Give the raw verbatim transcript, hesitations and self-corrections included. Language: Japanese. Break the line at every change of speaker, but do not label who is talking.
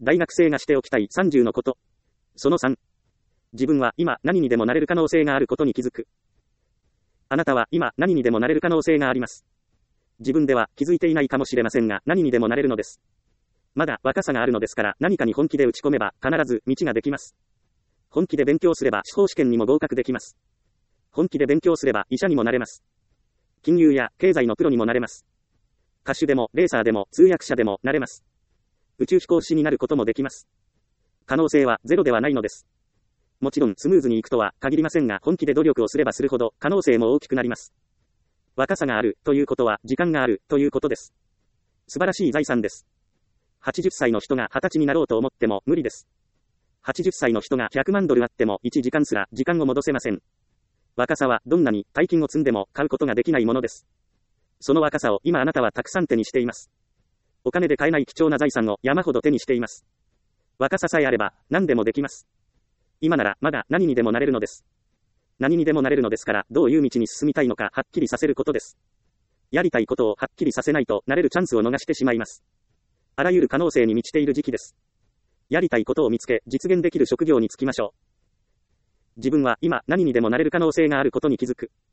大学生がしておきたいさんじゅうのこと。そのさん。自分は今何にでもなれる可能性があることに気づく。あなたは今何にでもなれる可能性があります。自分では気づいていないかもしれませんが、何にでもなれるのです。まだ若さがあるのですから、何かに本気で打ち込めば必ず道ができます。本気で勉強すれば司法試験にも合格できます。本気で勉強すれば医者にもなれます。金融や経済のプロにもなれます。歌手でもレーサーでも通訳者でもなれます。宇宙飛行士になることもできます。可能性はゼロではないのです。もちろんスムーズにいくとは限りませんが、本気で努力をすればするほど可能性も大きくなります。若さがあるということは時間があるということです。素晴らしい財産です。はちじゅっさいの人がはたちになろうと思っても無理です。はちじゅっさいの人がひゃくまんドルあってもいちじかんすら時間を戻せません。若さはどんなに大金を積んでも買うことができないものです。その若さを今あなたはたくさん手にしています。お金で買えない貴重な財産を山ほど手にしています。若ささえあれば何でもできます。今ならまだ何にでもなれるのです。何にでもなれるのですから、どういう道に進みたいのかはっきりさせることです。やりたいことをはっきりさせないとなれるチャンスを逃してしまいます。あらゆる可能性に満ちている時期です。やりたいことを見つけ、実現できる職業に就きましょう。自分は今何にでもなれる可能性があることに気づく。